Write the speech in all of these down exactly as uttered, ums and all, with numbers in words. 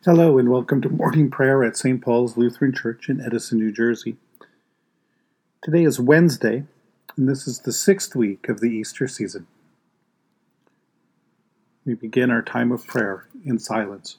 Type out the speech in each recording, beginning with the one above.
Hello and welcome to morning prayer at Saint Paul's Lutheran Church in Edison, New Jersey. Today is Wednesday, and this is the sixth week of the Easter season. We begin our time of prayer in silence.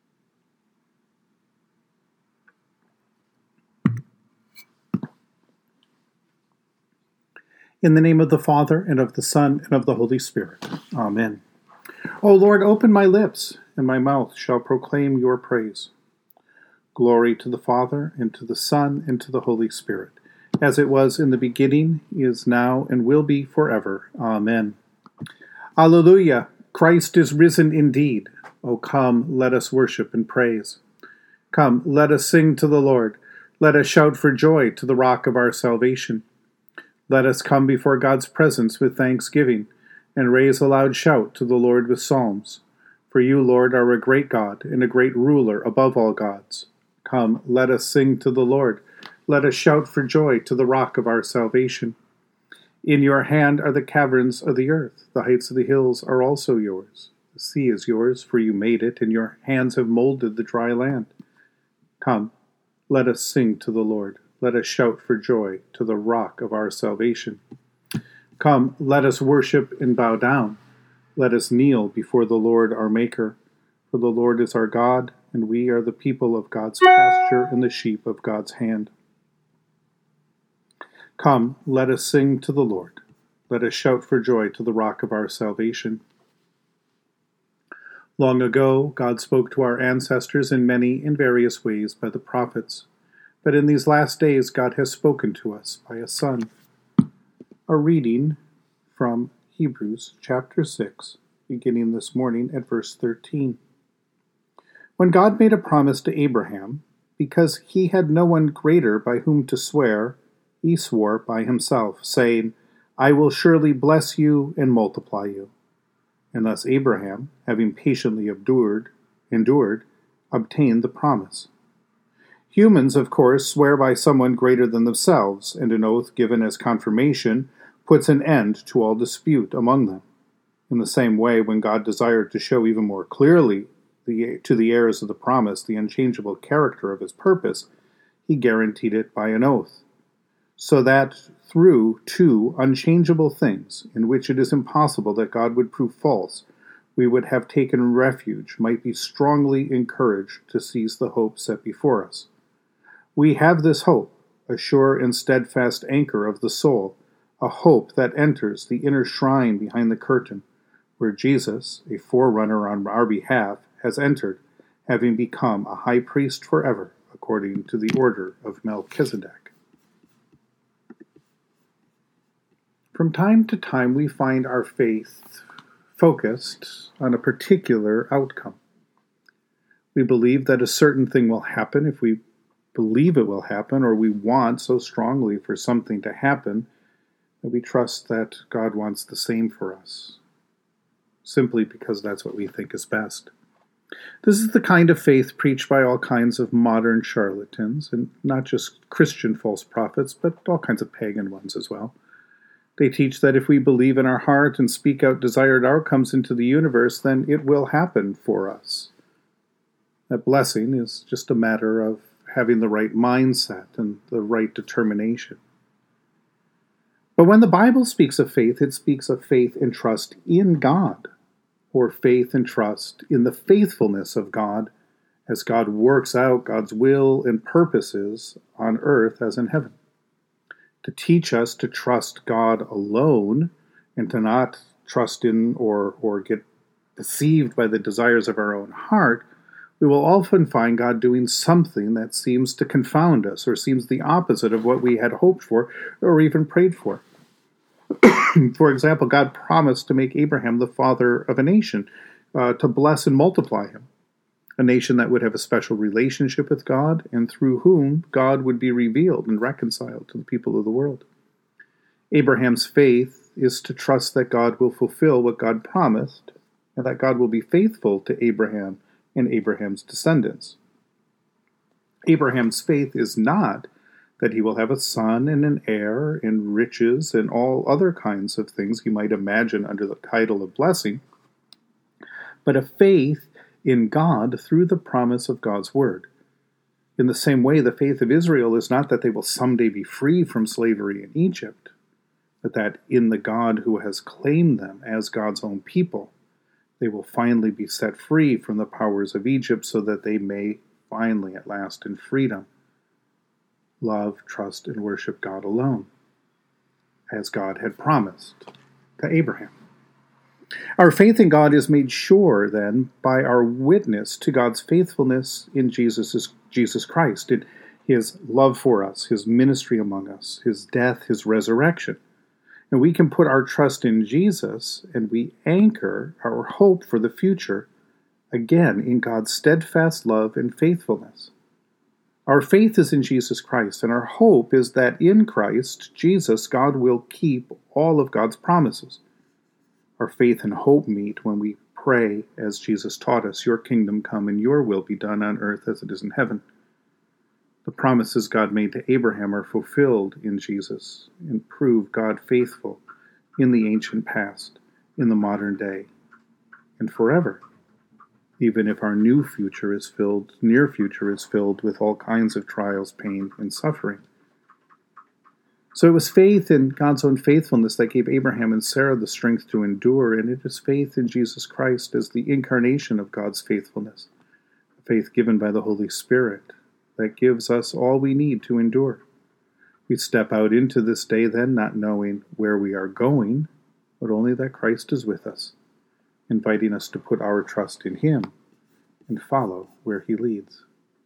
In the name of the Father, and of the Son, and of the Holy Spirit. Amen. O Lord, open my lips, and my mouth shall proclaim your praise. Glory to the Father, and to the Son, and to the Holy Spirit, as it was in the beginning, is now, and will be forever. Amen. Alleluia! Christ is risen indeed. O come, let us worship and praise. Come, let us sing to the Lord. Let us shout for joy to the rock of our salvation. Let us come before God's presence with thanksgiving, and raise a loud shout to the Lord with psalms. For you, Lord, are a great God, and a great ruler above all gods. Come, let us sing to the Lord. Let us shout for joy to the rock of our salvation. In your hand are the caverns of the earth. The heights of the hills are also yours. The sea is yours, for you made it, and your hands have molded the dry land. Come, let us sing to the Lord. Let us shout for joy to the rock of our salvation. Come, let us worship and bow down. Let us kneel before the Lord our Maker. For the Lord is our God, and we are the people of God's pasture and the sheep of God's hand. Come, let us sing to the Lord. Let us shout for joy to the rock of our salvation. Long ago, God spoke to our ancestors in many and various ways by the prophets. But in these last days, God has spoken to us by a Son. A reading from Hebrews chapter six, beginning this morning at verse thirteen. When God made a promise to Abraham, because he had no one greater by whom to swear, he swore by himself, saying, I will surely bless you and multiply you. And thus Abraham, having patiently endured, endured, obtained the promise. Humans, of course, swear by someone greater than themselves, and an oath given as confirmation puts an end to all dispute among them. In the same way, when God desired to show even more clearly the, to the heirs of the promise the unchangeable character of his purpose, he guaranteed it by an oath, so that through two unchangeable things, in which it is impossible that God would prove false, we would have taken refuge, might be strongly encouraged to seize the hope set before us. We have this hope, a sure and steadfast anchor of the soul, a hope that enters the inner shrine behind the curtain, where Jesus, a forerunner on our behalf, has entered, having become a high priest forever, according to the order of Melchizedek. From time to time, we find our faith focused on a particular outcome. We believe that a certain thing will happen if we believe it will happen, or we want so strongly for something to happen that we trust that God wants the same for us, simply because that's what we think is best. This is the kind of faith preached by all kinds of modern charlatans, and not just Christian false prophets, but all kinds of pagan ones as well. They teach that if we believe in our heart and speak out desired outcomes into the universe, then it will happen for us. That blessing is just a matter of having the right mindset and the right determination. But when the Bible speaks of faith, it speaks of faith and trust in God, or faith and trust in the faithfulness of God as God works out God's will and purposes on earth as in heaven. To teach us to trust God alone and to not trust in or, or get deceived by the desires of our own heart, we will often find God doing something that seems to confound us or seems the opposite of what we had hoped for or even prayed for. For example, God promised to make Abraham the father of a nation, uh, to bless and multiply him, a nation that would have a special relationship with God and through whom God would be revealed and reconciled to the people of the world. Abraham's faith is to trust that God will fulfill what God promised and that God will be faithful to Abraham and Abraham's descendants. Abraham's faith is not that he will have a son and an heir and riches and all other kinds of things you might imagine under the title of blessing, but a faith in God through the promise of God's word. In the same way, the faith of Israel is not that they will someday be free from slavery in Egypt, but that in the God who has claimed them as God's own people, they will finally be set free from the powers of Egypt so that they may finally, at last, in freedom, love, trust, and worship God alone, as God had promised to Abraham. Our faith in God is made sure, then, by our witness to God's faithfulness in Jesus, Jesus Christ, in his love for us, his ministry among us, his death, his resurrection. And we can put our trust in Jesus, and we anchor our hope for the future, again, in God's steadfast love and faithfulness. Our faith is in Jesus Christ, and our hope is that in Christ, Jesus, God will keep all of God's promises. Our faith and hope meet when we pray, as Jesus taught us, your kingdom come and your will be done on earth as it is in heaven. The promises God made to Abraham are fulfilled in Jesus and prove God faithful in the ancient past, in the modern day, and forever, even if our new future is filled, near future is filled with all kinds of trials, pain, and suffering. So it was faith in God's own faithfulness that gave Abraham and Sarah the strength to endure, and it is faith in Jesus Christ as the incarnation of God's faithfulness, faith given by the Holy Spirit, that gives us all we need to endure. We step out into this day then not knowing where we are going, but only that Christ is with us, inviting us to put our trust in him and follow where he leads.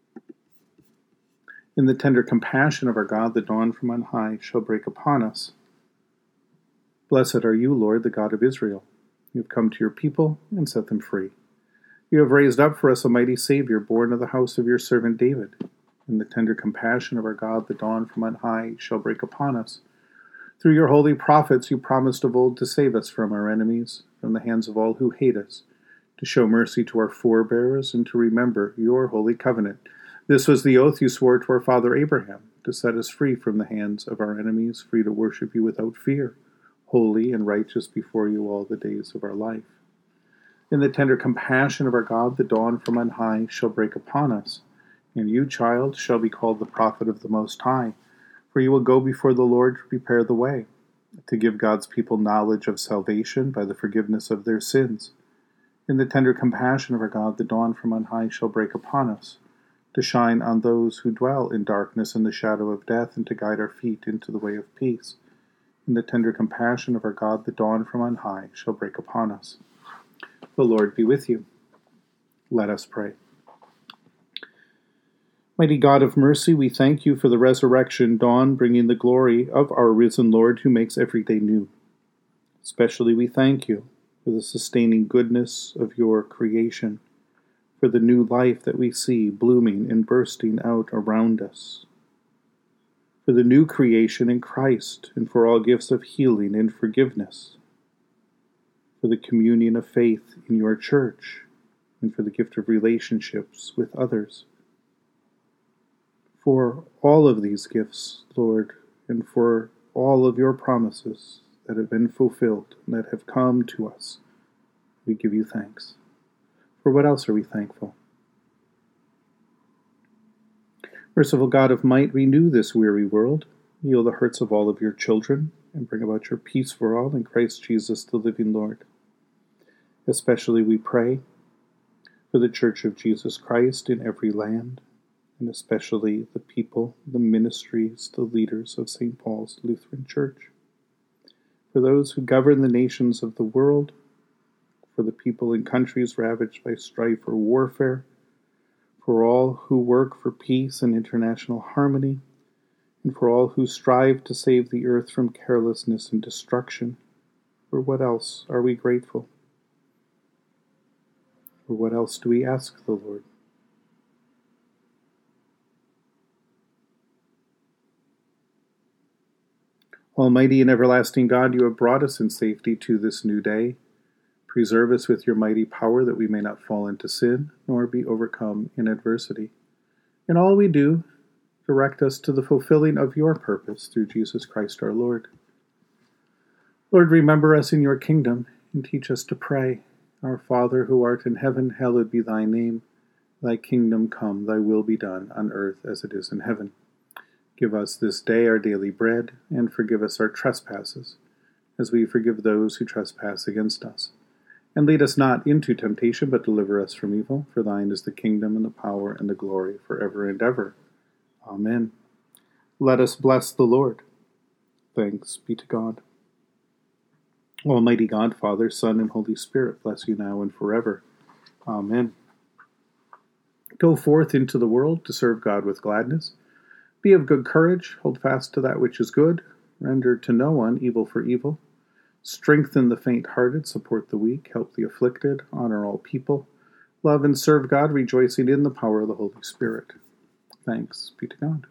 In the tender compassion of our God, the dawn from on high shall break upon us. Blessed are you, Lord, the God of Israel. You have come to your people and set them free. You have raised up for us a mighty Savior, born of the house of your servant David. In the tender compassion of our God, the dawn from on high shall break upon us. Through your holy prophets you promised of old to save us from our enemies, from the hands of all who hate us, to show mercy to our forebears, and to remember your holy covenant. This was the oath you swore to our father Abraham, to set us free from the hands of our enemies, free to worship you without fear, holy and righteous before you all the days of our life. In the tender compassion of our God, the dawn from on high shall break upon us, and you, child, shall be called the prophet of the Most High, for you will go before the Lord to prepare the way, to give God's people knowledge of salvation by the forgiveness of their sins. In the tender compassion of our God, the dawn from on high shall break upon us, to shine on those who dwell in darkness and the shadow of death, and to guide our feet into the way of peace. In the tender compassion of our God, the dawn from on high shall break upon us. The Lord be with you. Let us pray. Mighty God of mercy, we thank you for the resurrection dawn, bringing the glory of our risen Lord who makes every day new. Especially we thank you for the sustaining goodness of your creation, for the new life that we see blooming and bursting out around us, for the new creation in Christ, and for all gifts of healing and forgiveness, for the communion of faith in your church, and for the gift of relationships with others. For all of these gifts, Lord, and for all of your promises that have been fulfilled and that have come to us, we give you thanks. For what else are we thankful? Merciful God of might, renew this weary world, heal the hurts of all of your children, and bring about your peace for all in Christ Jesus, the living Lord. Especially we pray for the Church of Jesus Christ in every land, and especially the people, the ministries, the leaders of Saint Paul's Lutheran Church. For those who govern the nations of the world, for the people in countries ravaged by strife or warfare, for all who work for peace and international harmony, and for all who strive to save the earth from carelessness and destruction. For what else are we grateful? For what else do we ask the Lord? Almighty and everlasting God, you have brought us in safety to this new day. Preserve us with your mighty power that we may not fall into sin, nor be overcome in adversity. In all we do, direct us to the fulfilling of your purpose through Jesus Christ our Lord. Lord, remember us in your kingdom and teach us to pray. Our Father, who art in heaven, hallowed be thy name. Thy kingdom come, thy will be done, on earth as it is in heaven. Give us this day our daily bread, and forgive us our trespasses, as we forgive those who trespass against us. And lead us not into temptation, but deliver us from evil. For thine is the kingdom, and the power, and the glory, forever and ever. Amen. Let us bless the Lord. Thanks be to God. Almighty God, Father, Son, and Holy Spirit, bless you now and forever. Amen. Go forth into the world to serve God with gladness. Be of good courage, hold fast to that which is good, render to no one evil for evil. Strengthen the faint-hearted, support the weak, help the afflicted, honor all people. Love and serve God, rejoicing in the power of the Holy Spirit. Thanks be to God.